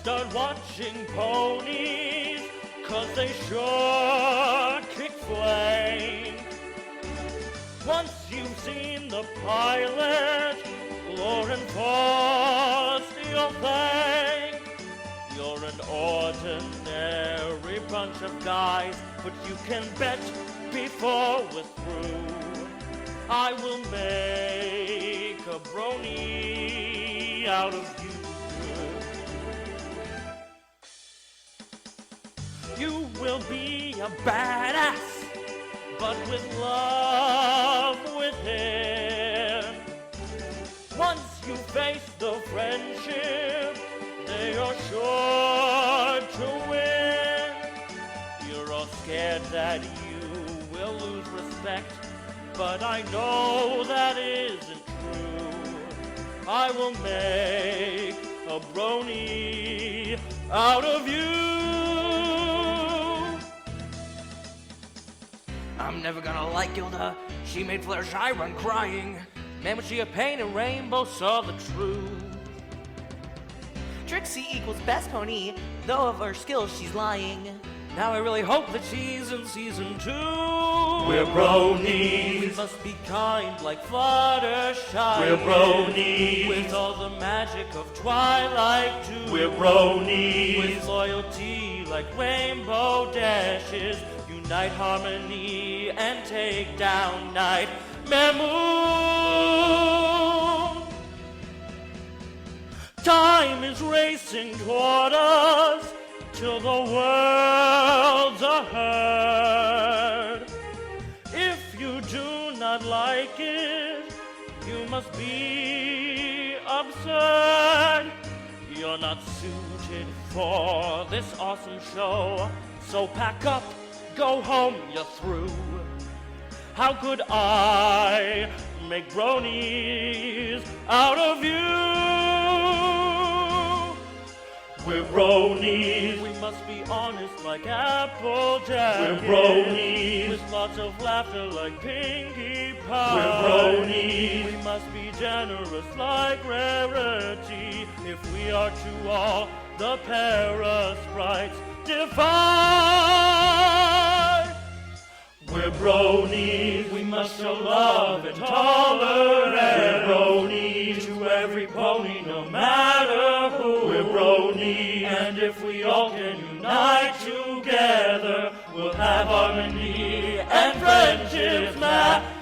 start watching ponies, 'cause they sure kick flame. Once you've seen the pilot, Lauren Faust, you'll thank. You're an ordinary bunch of guys, but you can bet before we're through, I will make a brony out of you. You will be a badass, but with love within. Once you face the friendship, they are sure to win. You're all scared that you will lose respect, but I know that isn't true. I will make a brony out of you. I'm never gonna like Gilda. She made Fluttershy run crying. Man, was she a pain, and Rainbow saw the truth. Trixie equals best pony, though of her skills she's lying. Now I really hope that she's in season 2. We're bronies. We must be kind like Fluttershy. We're bronies. With all the magic of Twilight too. We're bronies. With loyalty like Rainbow Dashes. Unite harmony and take down Nightmare Moon. Time is racing toward us till the world's ahead. If you do not like it, you must be absurd. You're not suited for this awesome show, so pack up, go home, you're through. How could I make bronies out of you? We're bronies. We must be honest like Applejack. We're bronies. With lots of laughter like Pinkie Pie. We're bronies. We must be generous like Rarity. If we are to all the Parasprites defy. We're bronies. We must show love and tolerance. We're bronies. To every pony, no matter who. We're bronies. And if we all can unite together, we'll have harmony and friendships